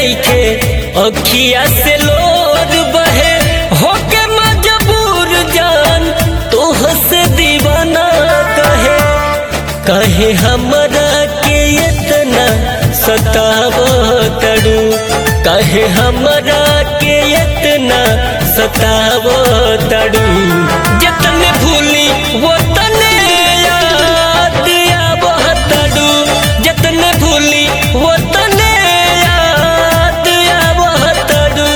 नइखे अखिया से लोर बहे होके मजबूर जान तोहसे दीवाना कहे कहे हमरा के इतना सतावतड़ू कहे हमरा के इतना सतावतड़ू जितने भूली वो तने याद आवतड़ू जितने भूली वो तने याद आवतड़ू।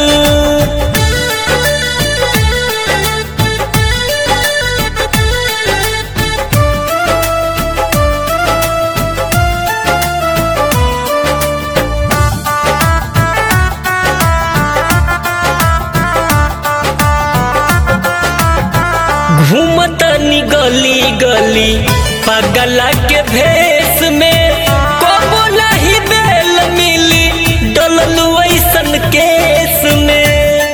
घूमतनी गली गली पगला के भेष में कबो नहीं बेल मिली डललू ऐसन केस में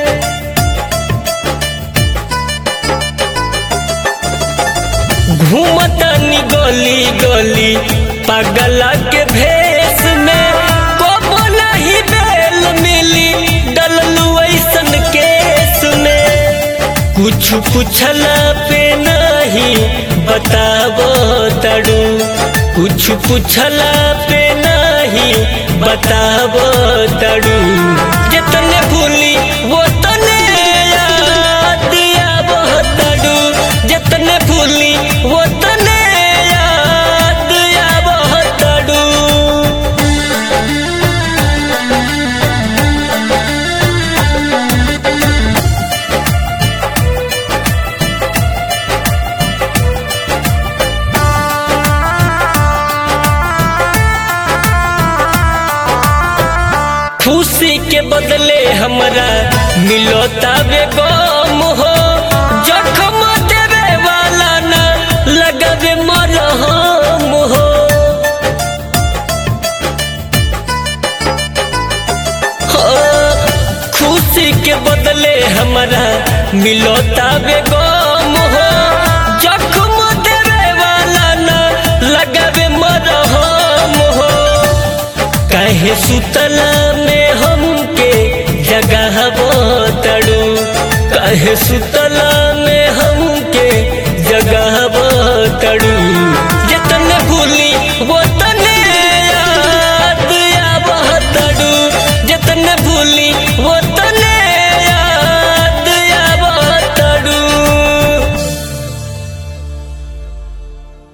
घूमतनी गली गली पगला के भेष में कबो नहीं बेल मिली डललू ऐसन केस में कुछ पूछला पे नहीं बतावो तड़ू कुछ पूछला पे नहीं बतावो तड़ू जितने भूली वो तने याद आवो तड़ू जितने भूली वो तने याद आवो तड़ू। खुशी के बदले हमरा मिलता बेगम हो जख्म देवे वाला ना लगावे मरहम हो खुशी के बदले हमरा मिलता बेगम हो जख्म देवे वाला ना लगावे मरहम हो कहे सुतला में हमके जगावो तड़ू कहे सुतला